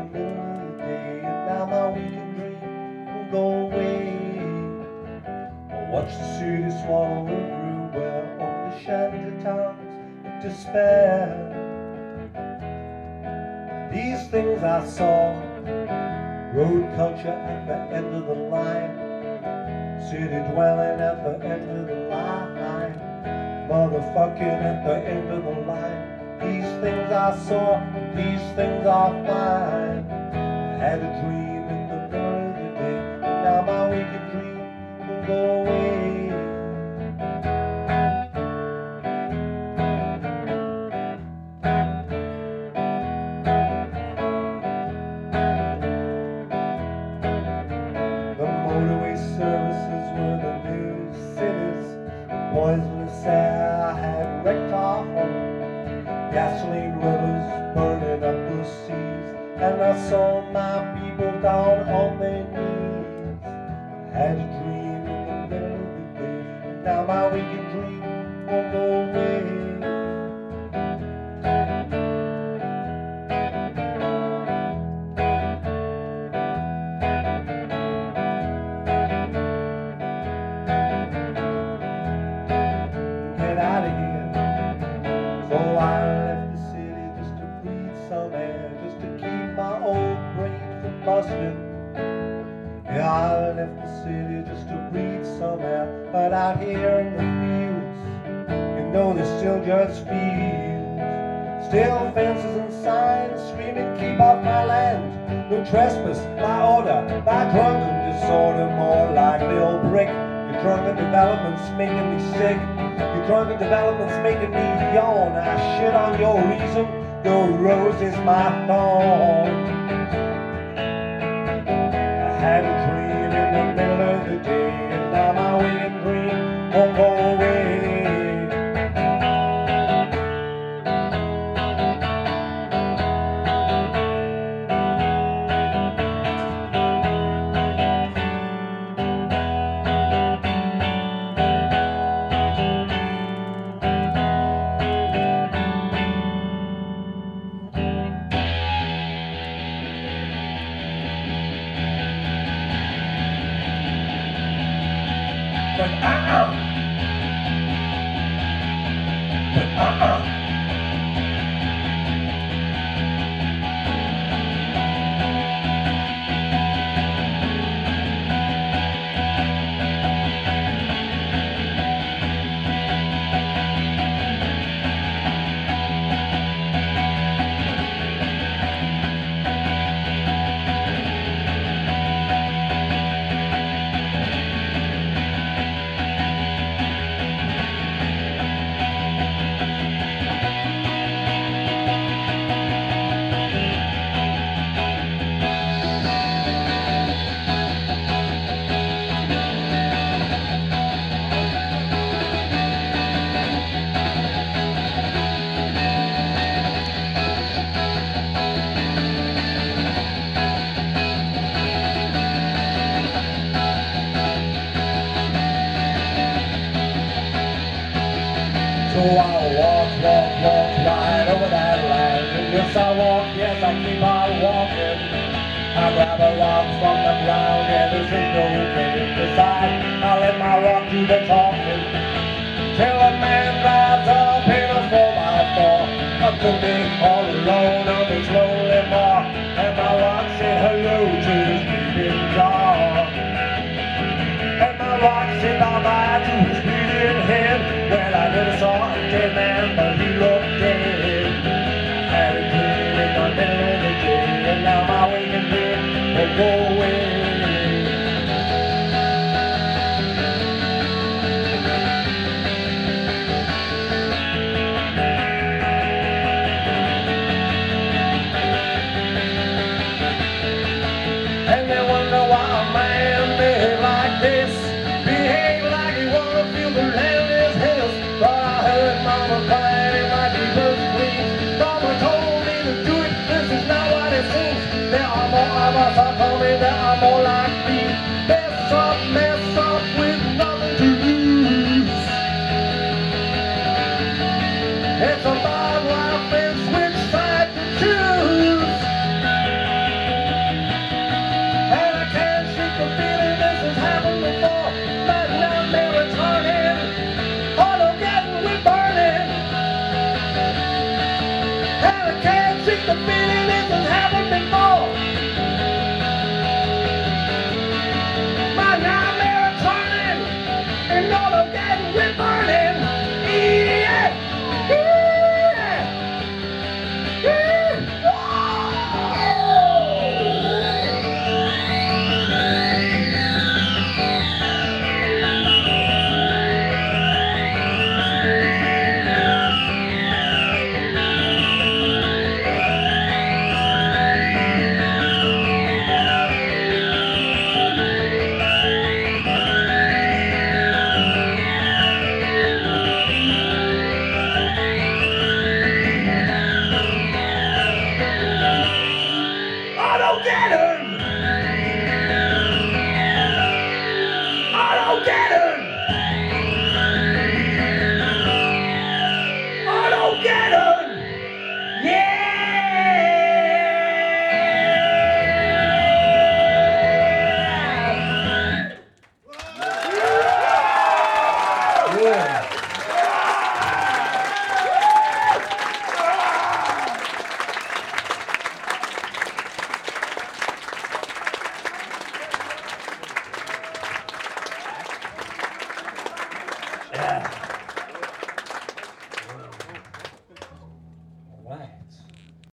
middle of the day, and now my weekend dream will go away. I watch the city swallow a brew well over the shanty towns of despair. These things I saw, road culture at the end of the line, city dwelling at the end of the line, motherfucking at the end of the line. These things I saw, these things I find. I had a dream in the middle of the day, and now my wicked dream will go away. The motorway services were the new cities, poisonous air had wrecked our home. Gasoline rivers burning up the seas, and I saw my people down on their knees. I had a dream in the middle of the day, and now my wicked dream won't go away. Get out of here. So I left the city just to breathe some air, just to keep my old brain from busting. Yeah, I left the city just to breathe some air, but out here in the fields, you know they're still just fields. Still fences and signs screaming, keep off my land. No trespass, by order, by drunken disorder, more like the old brick. Your drunken development's making me sick. Your drunken development's making me yawn. I shit on your reason, your rose is my thorn. I had a dream in the middle of the day, and now my wicked dream won't go away. So I walk right over that line. And yes, I walk, yes, I keep on walking. I grab a rock from the ground, and there's no way beside. I let my rock do the talking. Till a man drives up in a 4x4 up to me all alone on this lonely bar. And my rock said hello to his bleeding jaw. And my rock said bye-bye to his bleeding head. Well, I never saw a dead man, but he looked dead. Had a dream in the middle of the day, and now my waking dream will go away. And they wonder why a man behave like this, behave like he wanna feel the land is his. But I heard mama crying in my deepest dreams. Mama told me to do it, this is not what it seems. There are more of us are coming, there are more like me. Mess up with nothing to lose. It's a bad life, it's which side to choose. feeling this has happened before. My nightmare is turning, and all I'm getting with burning. Yeah. I don't get it. I don't get it. I don't get it. Yeah. Yeah.